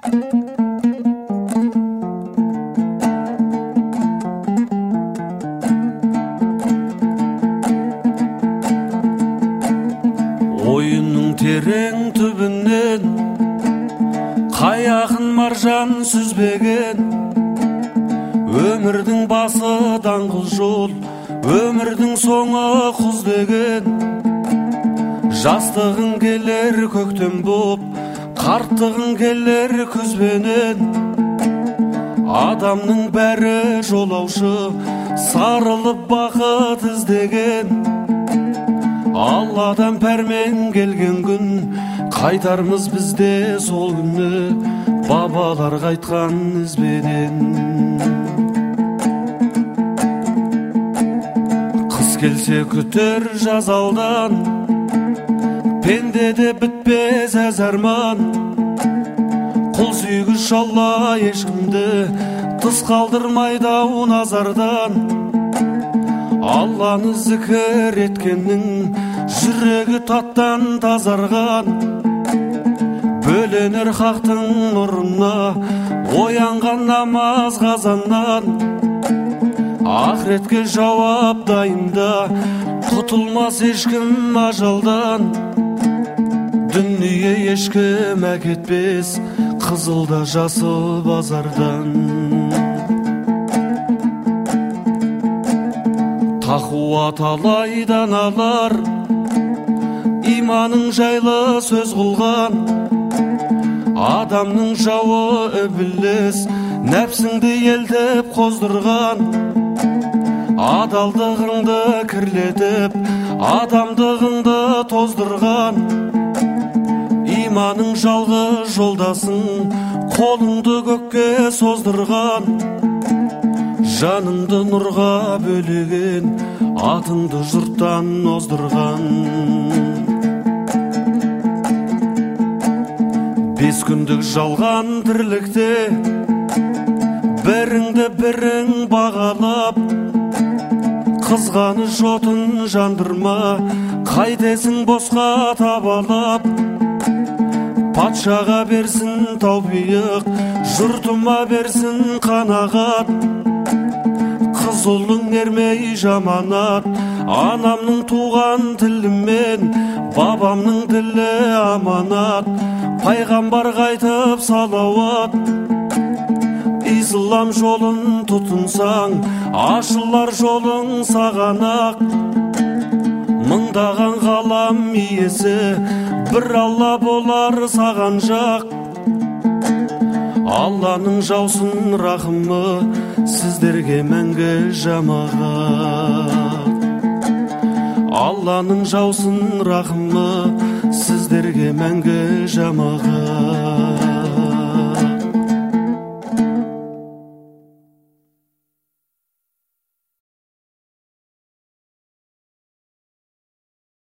Ойынның терең түбінен қаяқын маржан сүзбеген, өмірдің басы даңғыл жол, өмірдің соңы құз деген. Жастығың келер көктем боп, қарттығың келер күзбенен. Адамның бәрі жолаушы, сарылып бақыт іздеген. Алладан пәрмен келген күн, қайтармыз бізде сол күнні, бабалар қайтқан ізбеден. Қыс келсе күтер жаз алдан, пендеде бітпес әз арман. Құл сүйгіш Алла ешкімді тыс қалдырмайды назардан. Алланы зікір еткеннің жүрегі таттан тазарған. Бөленер хақтың нұрына оянған намаз қазаннан. Ақыретке жауап дайында, құтылмас ешкім ажалдан. Дүние ешкім әкетпес, қызылда жасыл базардан. Тақуа талайдан алар, иманың жайлы сөз қылған. Адамның жауы үбіліс, нәпсіңді елдіп қоздырған. Адалдығыңды кірлетіп, адамдығыңды тоздырған. Иманың жалғы жолдасың, қолыңды көкке создырған. Жаныңды нұрға бөлеген, атыңды жұрттан оздырған. 5 күндік жалған тірлікте, біріңді бірің бағалап. Қызғаны жотын жандырма, қайтесің босқа табалап. Патшаға берсін таубиық, жұртыма берсін қанағат. Қыз ұлың ермей жаманат, анамның туған тілімен, бабамның тілі аманат. Пайғамбар қайтып салауат. Ислам жолын тұтынсаң, ашылар жолың саған ақ. Мыңдаған ғалам иесі, бір Алла болар саған жақ. Алланың жаусын рахымы, сіздерге мәңгі жамағат. Алланың жаусын рахымы, сіздерге мәңгі жамағат.